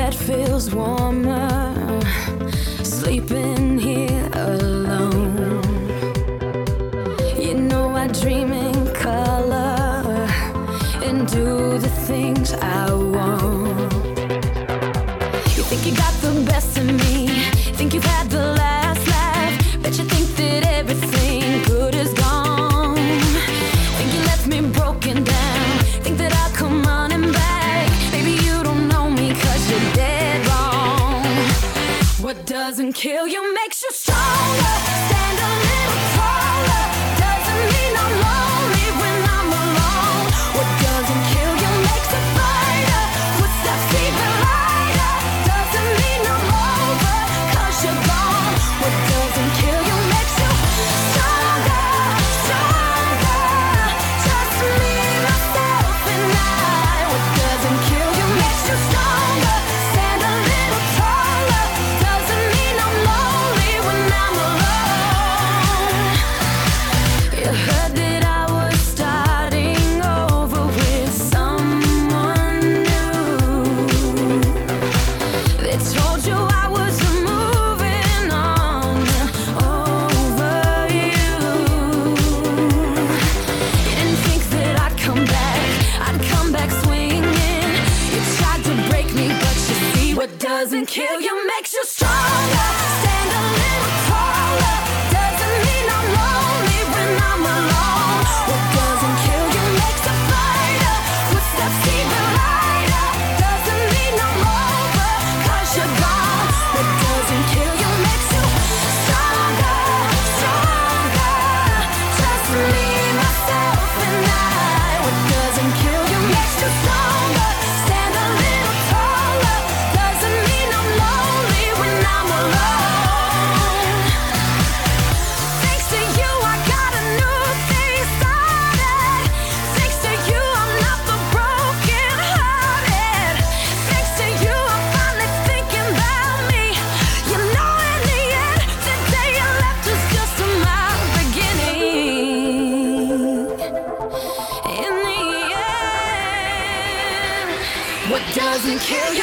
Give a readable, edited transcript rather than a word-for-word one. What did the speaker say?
bed feels warmer, sleeping here alone. You know I dream in color and do the things I want. You think you got the best of me, think you've had the last laugh, bet you think that everything good is gone. Think you left me broken down, think that I'll come running back. Baby, you don't know me 'cause you're dead wrong. What doesn't kill you makes you stronger. Stand a little taller. Doesn't mean I'm lonely when I'm alone. What doesn't kill you makes a fighter. Footsteps even lighter. Doesn't mean I'm over 'cause you're gone. What doesn't kill you makes you stronger, stronger. Just me, myself, and I. What doesn't kill you makes you stronger. Stand a little taller. Doesn't mean I'm lonely when I'm alone. You heard that I was starting over with someone new. They told you I was moving on over you. You didn't think that I'd come back swinging. You tried to break me, but you see what doesn't kill you makes you stronger. Stand a little taller. Doesn't mean I'm lonely when I'm alone. What doesn't kill you makes a fighter. Footsteps even lighter. Doesn't mean I'm over 'cause you're gone. What doesn't kill you makes you stronger, stronger. Just me, myself, and I. What doesn't kill you makes you stronger. Stand a little taller. Doesn't mean I'm lonely when I'm alone. Thanks to you, I got a new thing started. Thanks to you, I'm not the broken hearted. Thanks to you, I'm finally thinking about me. You know, in the end, the day you left was just my beginning. In the end, what doesn't kill